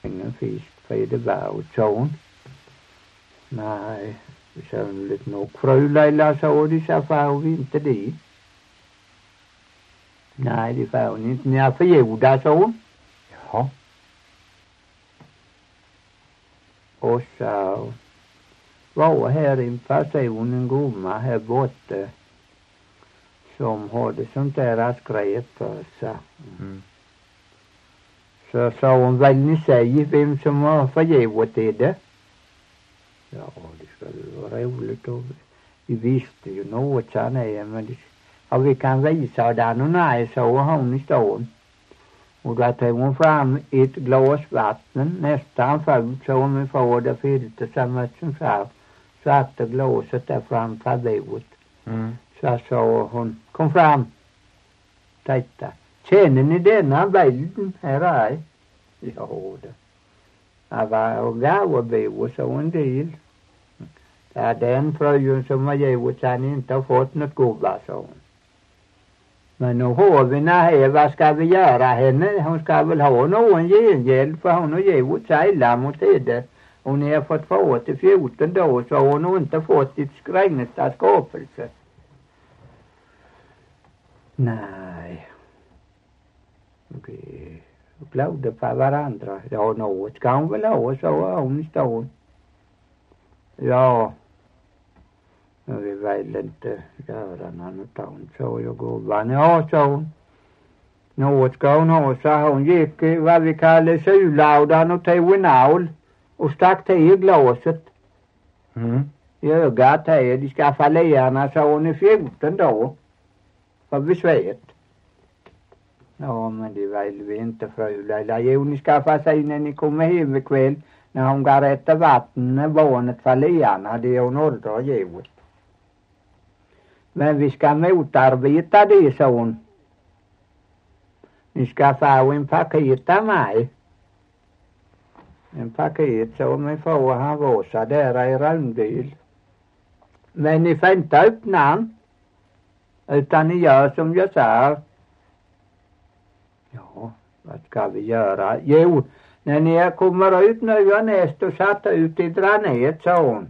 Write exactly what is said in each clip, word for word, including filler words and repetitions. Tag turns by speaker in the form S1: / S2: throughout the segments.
S1: ingen fisk för det var och sån. Nej, så lite nog fru Leila så de sa får vi inte dit. Nej, det får hon inte. Ni har förgjorda så.
S2: Ja.
S1: Och så var här en person, en gumma här borta som hade sånt där skräp för sig.
S2: Mm.
S1: Så sa hon, väl ni säger vem som har förgjort det? Ja, det skulle vara roligt. Och vi visste ju något, sa nej, men det, ja, vi kan visa den och nej, så hon i stånd. Och då tog hon fram ett glas vatten, nästan fullt så hon får det fyllde samma som så. Satte glaset där framför bordet.
S2: Mm.
S1: Så sa hon, kom fram. Titta. Känner ni denna bilden här är? Ja, det. Jag var och gav och bo så en del. Det är den fröjen som har gjort han inte har fått något goda, sa hon. Men nu har vi här, vad ska vi göra henne? Hon ska väl ha någon gengäld för hon har gjort sig illa mot det. Och ni har fått få till fjorton då så hon har inte fått ett skrängsta skapelse. Nej. Vi glömde på varandra. Ja, något ska hon väl ha, så hon i stånd. Ja. Men vi vill inte göra något annat, så jag går vad ni har, så hon. Något ska hon ha, så hon gick vad vi kallar sulaudan och tog en naul och stack till glaset.
S2: Mm.
S1: I ögat här, de ska fallerna, så hon är fjorton då. För besvärt. Ja, men det vill vi inte, fru Leila. Jo, ni skaffa sig när ni kommer hem ikväll. När hon går efter vatten, när barnet fallerna, det är hon åldrar givet. Men vi ska motarbeta det, sa hon. Ni ska få en paket av mig. En paket som min far han våsade där i Rönnbyl. Men ni får inte öppna den. Utan ni gör som jag sa. Ja, vad ska vi göra? Jo, när ni kommer ut nu och näst och satt ut i dranet, sa hon.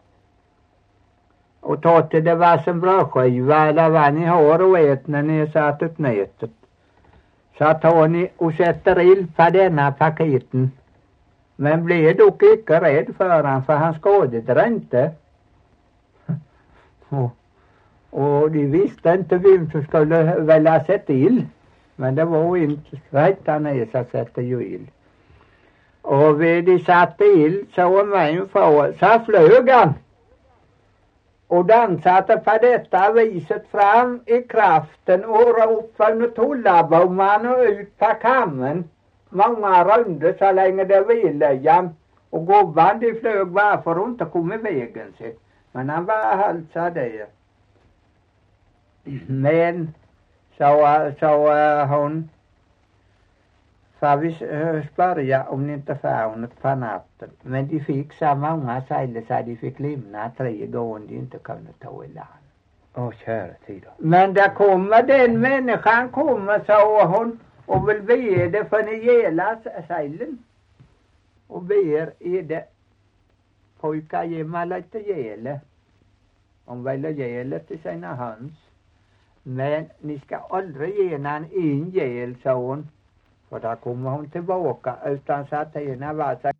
S1: Och ta till det var som brödskiva eller vad ni har och ät när ni satt ut nätet. Så tar ni och sätter ill på denna paketen. Men blev dock inte rädd för han, för han skadade det inte. och, och de visste inte vem som skulle välja sätta ill. Men det var inte rätt han är så sätter ju ill. Och vid de satte ill så om en får så flög han. Och den satte på detta viset fram i kraften och ropade tullabomman och ut på kammen. Många runder så länge det ville. Och gubban de flög varför hon inte kom i vägen sig. Men han var halsa där. Men så, så uh, hon får vi uh, spärja om ni inte får något på natten. Men de fick så många sejler så de fick lämna tre gånger de inte kunde ta i land.
S2: Åh, kära tid då.
S1: Men där kommer den människan kommer, sa hon, och vill be det för ni gälla sejlen. Och ber är det pojkar ge mig lite gäle. Om vill gäle till sina höns. Men ni ska aldrig ge någon en gäl, sa hon. För då kommer hon tillbaka utan så att henne var så